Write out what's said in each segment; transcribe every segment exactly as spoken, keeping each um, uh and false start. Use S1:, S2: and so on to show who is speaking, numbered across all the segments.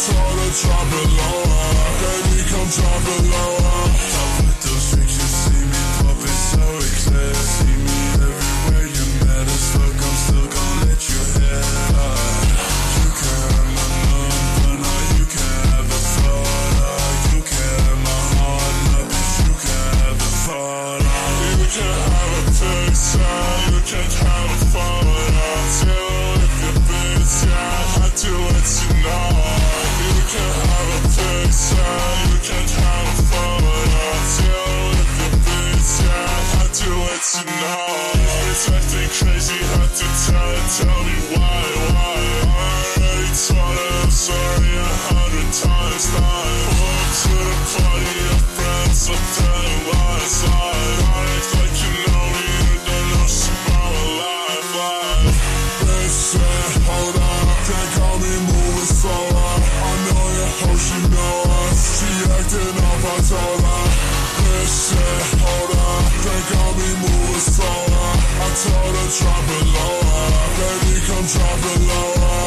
S1: told her drop it lower, baby come drop it lower. Up with those drinks, you see me popping so clear. See me everywhere you met us, look I'm still gon' let you hit. You can have my number, now you can have a photo. You can have my heart, now bitch you can have a photo. You can have a picture, you can have a photo. Till if you're busy, I had to let you know. You can have a picture, you can have a photo. Till if you're busy, I had to let you know. It's acting crazy, had to tell her, tell me why, why. I already told her I'm sorry a hundred times. Now pull up to the party, your friends are telling lies, lies. I act like you know me, you don't know shit about my life, life. Bitch said, hold up, can't call me moving slower. I know your hoe, she know us, she acting up, I told her. Bitch said, hold up, can't call me moving slower. I told her drop it lower, baby come drop it lower.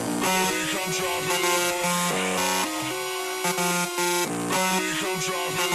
S1: Baby come drop it lower. Baby come drop it lower.